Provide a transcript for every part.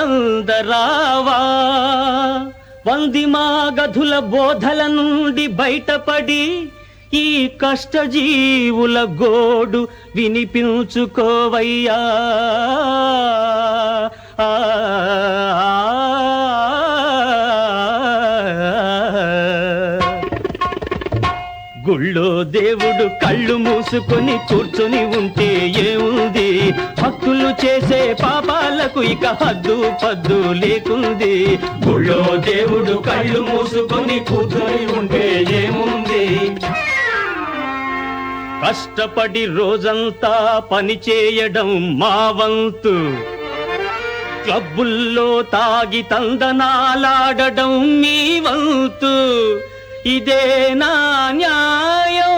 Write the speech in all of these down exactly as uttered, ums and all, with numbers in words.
ఆనందరావా వందిమాగధుల బోధల నుండి బయటపడి ఈ కష్టజీవుల గోడు వినిపించుకోవయ్యా. గుళ్ళో దేవుడు కళ్ళు మూసుకొని కూర్చొని ఉంటే ఏముంది, భక్తులు చేసే పాపాలకు ఇక హద్దు పద్దు లేకుంది. గుళ్ళో దేవుడు కళ్ళు మూసుకొని కూర్చొని ఉంటే ఏముంది. కష్టపడి రోజంతా పని చేయడం మా వంతు, క్లబ్బుల్లో తాగి తందనాలాడడం మీ వంతు. ఇదే నా న్యాయం.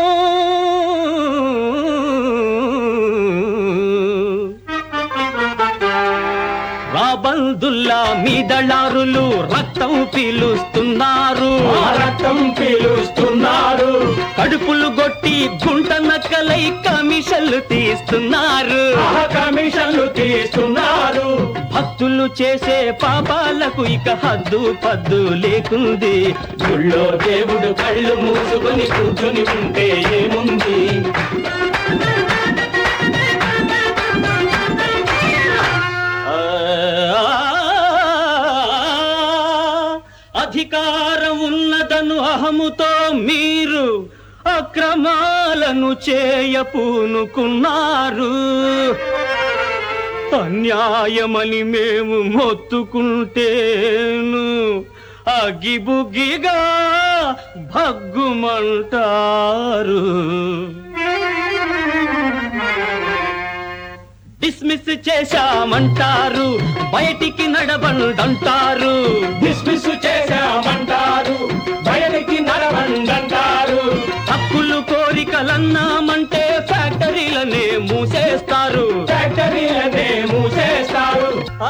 రాబందుల్లా మీ దళారులు రక్తం పీలుస్తున్నారు, రక్తం పీలుస్తున్నారు. కడుపులు గొట్టి గుంట నక్కలై కమిషన్లు తీస్తున్నారు, కమిషన్లు తీస్తున్నారు. భక్తులు చేసే పాపాలకు ఇక హద్దు పద్దు లేకుంది. గుళ్ళో దేవుడు కళ్ళు మూసుకొని కూర్చొని ఉంటే ఏముంది. అధికారం ఉన్నదను అహముతో మీరు అక్రమాలను చేయపూనుకున్నారు. అన్యాయమని మేము మొత్తుకుంటేను అగిబుగిగా భగ్గుమంటారు. డిస్మిస్ చేశామంటారు, బయటికి నడబండంటారు. డిస్మిస్ చేశామంటారు, బయటికి నడబండంటారు. హక్కులు కోరికలన్నామంటే ఫ్యాక్టరీలనే మూసేస్తారు, ఫ్యాక్టరీలనే మూసేస్తారు.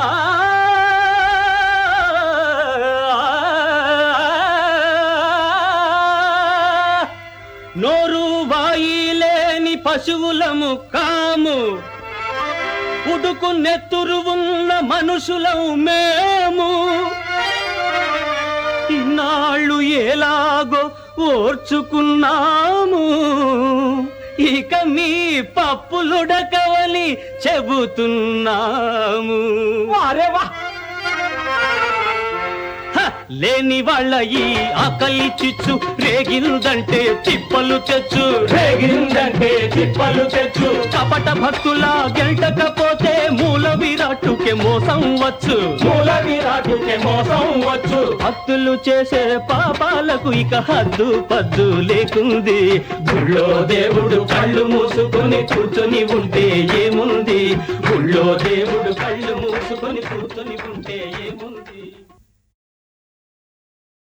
నోరు వాయి లేని పశువులము కాము, ఉడుకు నెత్తురు ఉన్న మనుషులము మేము. ఇన్నాళ్ళు ఎలాగో ఓర్చుకున్నాము, ఇక మీ పప్పులుడకవలి చెబుతున్నాము. అరే వా, లేని వాళ్ళ ఈ ఆకలి చిచ్చు రేగిందంటే తిప్పలు తెచ్చు, రేగిందంటే తిప్పలు తెచ్చు. కపట భక్తుల గెంటకపోతే మూల విరాటుకే మోసం వచ్చు, మూల విరాటుకే మోసం వచ్చు. భక్తులు చేసే పాపాలకు ఇక హద్దు పద్దు లేకుంది. గుళ్ళో దేవుడు కళ్ళు మూసుకొని కూర్చొని ఉంటే ఏముంది. గుళ్ళో దేవుడు కళ్ళు మూసుకొని కూర్చొని ఉంటే